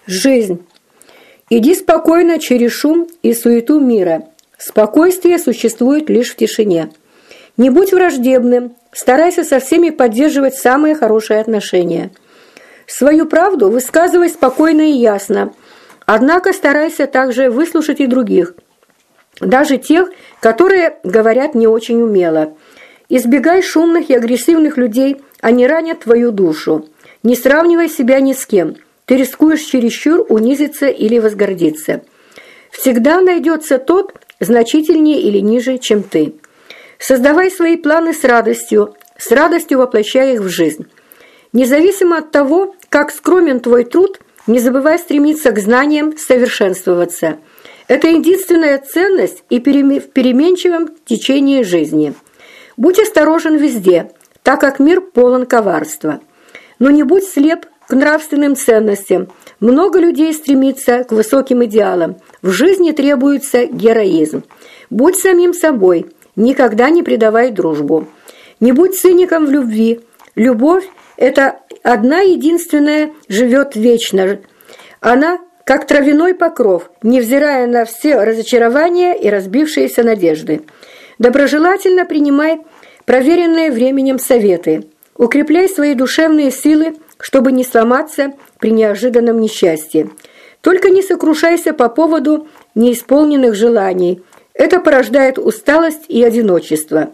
Жизнь. Иди спокойно через шум и суету мира. Спокойствие существует лишь в тишине. Не будь враждебным, старайся со всеми поддерживать самые хорошие отношения. Свою правду высказывай спокойно и ясно, однако старайся также выслушать и других, даже тех, которые говорят не очень умело. Избегай шумных и агрессивных людей, они ранят твою душу. Не сравнивай себя ни с кем, ты рискуешь чересчур унизиться или возгордиться. Всегда найдется тот, значительнее или ниже, чем ты. Создавай свои планы с радостью воплощая их в жизнь. Независимо от того, как скромен твой труд, не забывай стремиться к знаниям, совершенствоваться. Это единственная ценность и в переменчивом течении жизни. Будь осторожен везде, так как мир полон коварства. Но не будь слеп к нравственным ценностям. Много людей стремится к высоким идеалам. В жизни требуется героизм. Будь самим собой, никогда не предавай дружбу. Не будь циником в любви. Любовь – это одна единственная, живет вечно. Она, как травяной покров, невзирая на все разочарования и разбившиеся надежды. Доброжелательно принимай проверенные временем советы. Укрепляй свои душевные силы, чтобы не сломаться при неожиданном несчастье. Только не сокрушайся по поводу неисполненных желаний. Это порождает усталость и одиночество.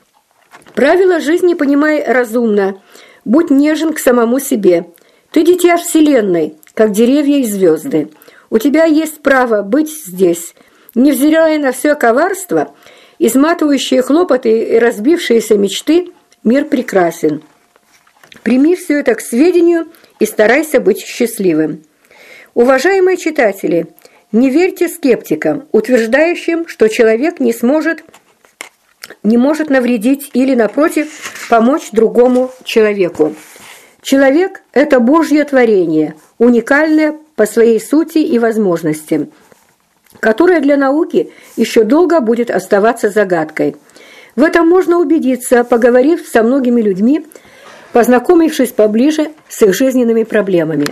Правила жизни понимай разумно. Будь нежен к самому себе. Ты дитя Вселенной, как деревья и звезды. У тебя есть право быть здесь. Невзирая на все коварство, изматывающие хлопоты и разбившиеся мечты, мир прекрасен. Прими все это к сведению и старайся быть счастливым. Уважаемые читатели, не верьте скептикам, утверждающим, что человек не может навредить или, напротив, помочь другому человеку. Человек – это Божье творение, уникальное по своей сути и возможностям, которое для науки еще долго будет оставаться загадкой. В этом можно убедиться, поговорив со многими людьми, познакомившись поближе с их жизненными проблемами.